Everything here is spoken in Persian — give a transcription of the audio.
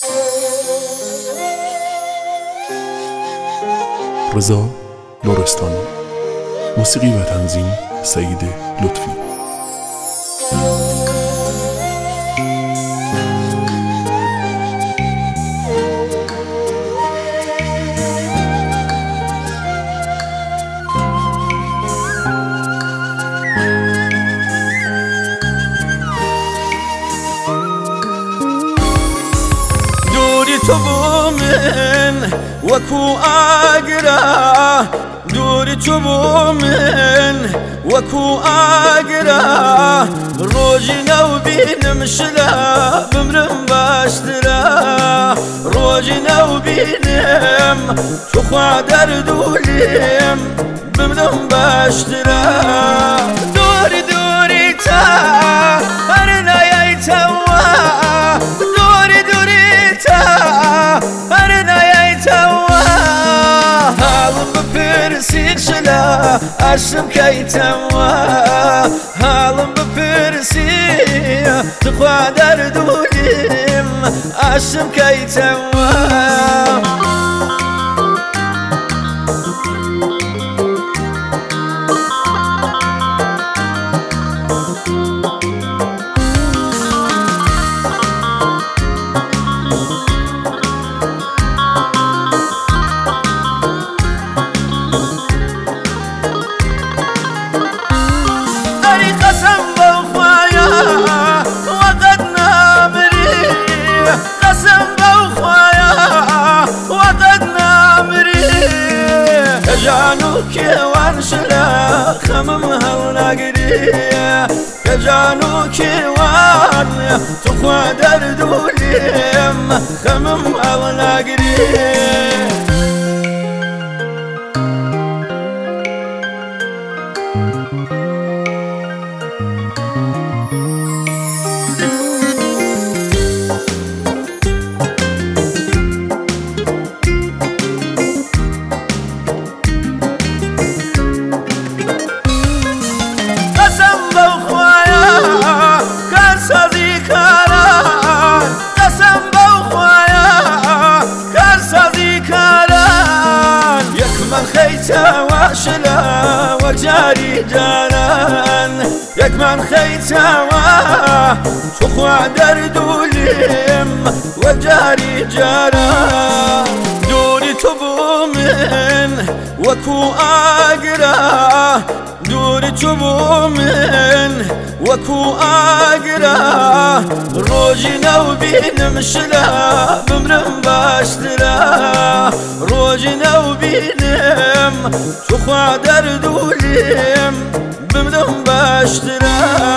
رضا نورستانی. موسیقی و تنظیم سعید لطفی. دوری تو بو من وكو آقرا، دوری تو بو من وكو آقرا، روجي نو بينم شلا بمرم باشترا، روجي نو بينم تخوا دردوليم بمرم باشترا. دوري دوري تا هرنا يايتوا، دوري دوري تا هرنا يايتوا، هالم بپرسید شلا عشم كيتوا، هالم بپرسید تخوا دردوليم عشم كيتوا. كجانو كيوان شلا خمم هالناقري، كجانو كيوان تخوا دردوليم خمم هالناقري. خيتا وشلا وجاري جاران، يك من خيتا تخوا دردوليم وجاري جاران. دوري تبو من وكو آقرا، دوري تبو من وكو آقرا، روجي نو بينم شلا بمرم باشترا، روجي نو بينم تخوا دردوليم بمرم باشترا.